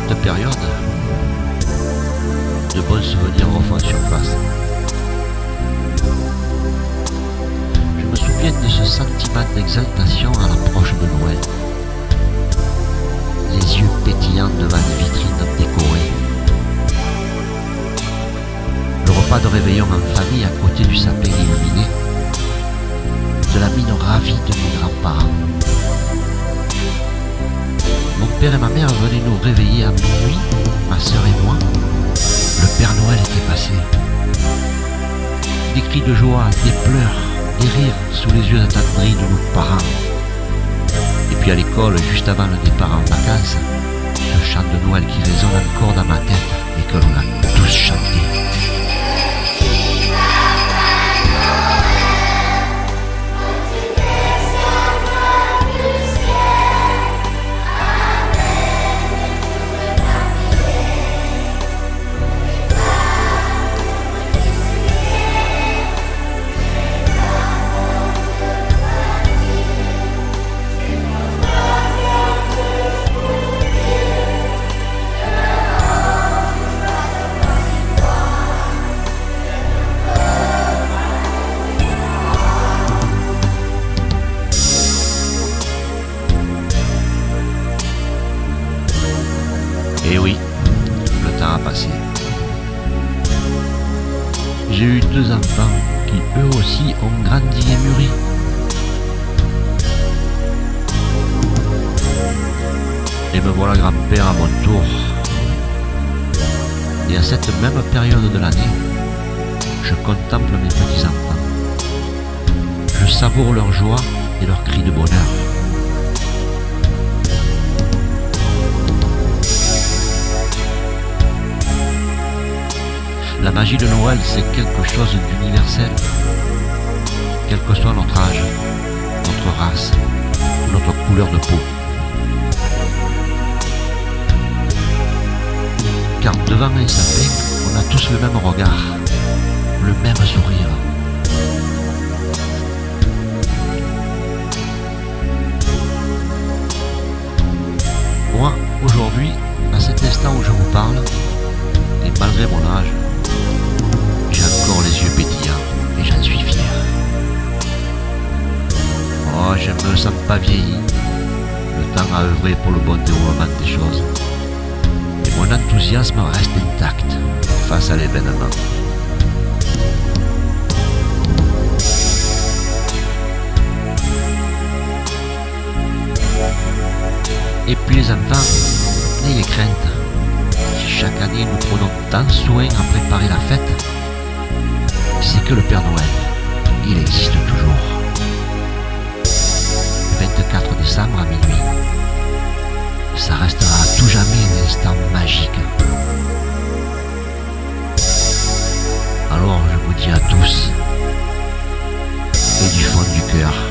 cette période, de bons souvenirs refont surface. Je me souviens de ce sentiment d'exaltation à l'approche de Noël. Les yeux pétillants devant les vitrines décorées. Le repas de réveillon en famille à côté du sapin illuminé. De la mine ravie de mes grands-parents. Mon père et ma mère venaient nous réveiller à minuit, ma sœur et moi. Le Père Noël était passé. Des cris de joie, des pleurs, des rires sous les yeux attendris de nos parents. Et puis à l'école, juste avant le départ en vacances, ce chant de Noël qui résonne encore dans ma tête et que l'on a tous chanté. Et oui, le temps a passé. J'ai eu 2 enfants qui eux aussi ont grandi et mûri. Et me voilà grand-père à mon tour. Et à cette même période de l'année, je contemple mes petits-enfants. Je savoure leur joie et leurs cris de bonheur. La magie de Noël, c'est quelque chose d'universel. Quel que soit notre âge, notre race, notre couleur de peau. Car devant un sapin, on a tous le même regard, le même sourire. Moi, aujourd'hui, à cet instant où je vous parle, et malgré mon âge, j'ai encore les yeux pétillants et j'en suis fier. Oh, je ne me sens pas vieilli. Le temps a œuvré pour le bon déroulement des choses. Et mon enthousiasme reste intact face à l'événement. Et puis les enfants, n'ayez crainte. Si chaque année nous prenons tant soin à préparer la fête, c'est que le Père Noël, il existe toujours. Le 24 décembre à minuit, ça restera à tout jamais un instant magique. Alors je vous dis à tous, et du fond du cœur,